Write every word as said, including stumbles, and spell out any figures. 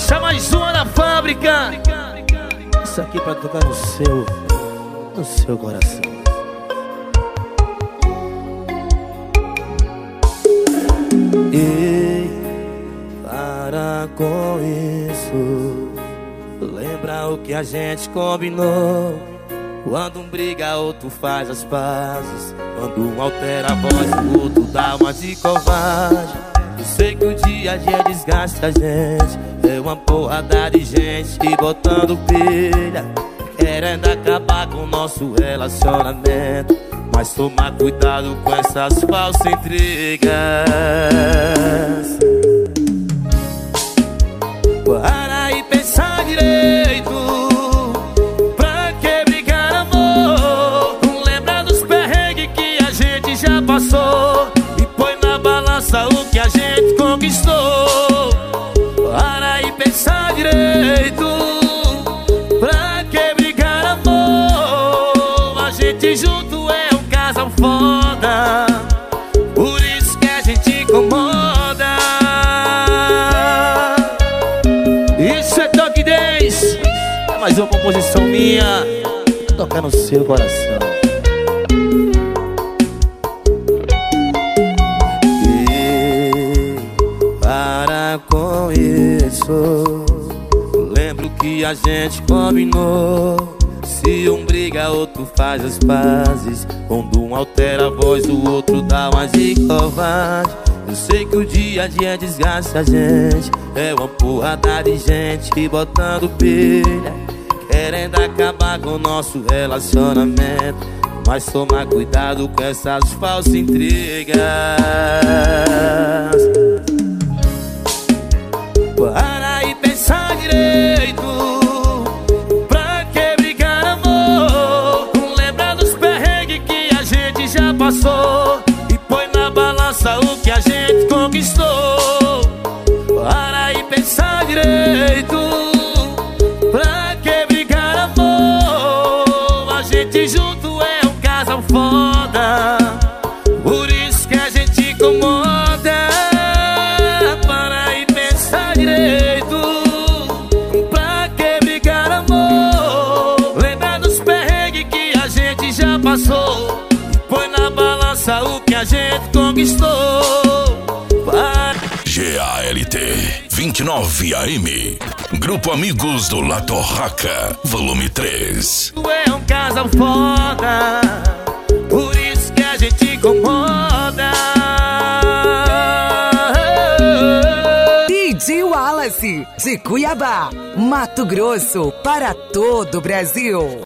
Essa mais uma da fábrica. Isso aqui pra tocar no seu, no seu coração. Ei, para com isso. Lembra o que a gente combinou. Quando um briga, outro faz as pazes. Quando um altera a voz, o outro dá uma de covarde. Eu sei que o dia a dia desgasta a gente. É uma porrada de gente botando pilha, querendo acabar com o nosso relacionamento. Mas tomar cuidado com essas falsas intrigas. Para e pensar direito. Pra que brigar, amor? Não lembra dos perrengues que a gente já passou e põe na balança o que a gente conquistou. Para e pensar direito. Pra que brigar, amor? A gente junto é um casal foda, por isso que a gente incomoda. Isso é Toque dez. É mais uma composição minha, tocar no seu coração. E para com isso. Lembro que a gente combinou. Se um briga, outro faz as pazes. Quando um altera a voz, o outro dá uma de covarde. Eu sei que o dia a dia desgasta a gente. É uma porrada de gente botando pilha, querendo acabar com o nosso relacionamento. Mas tomar cuidado com essas falsas intrigas. Para e pensar direito. Pra que brigar, amor? Não lembra dos perrengues que a gente já passou e põe na balança o que a gente conquistou. Para e pensar direito. Pra que brigar, amor? A gente junto é um casal foda, por isso que a gente incomoda. Para e pensar direito. Pra que brigar, amor? Lembra dos perrengues que a gente já passou e põe na balança o que a gente conquistou. Para... G A L T vinte e nove A M, Grupo Amigos do La Torraca, volume três. É um casal foda, por isso que a gente incomoda. D J Wallace, de Cuiabá, Mato Grosso, para todo o Brasil.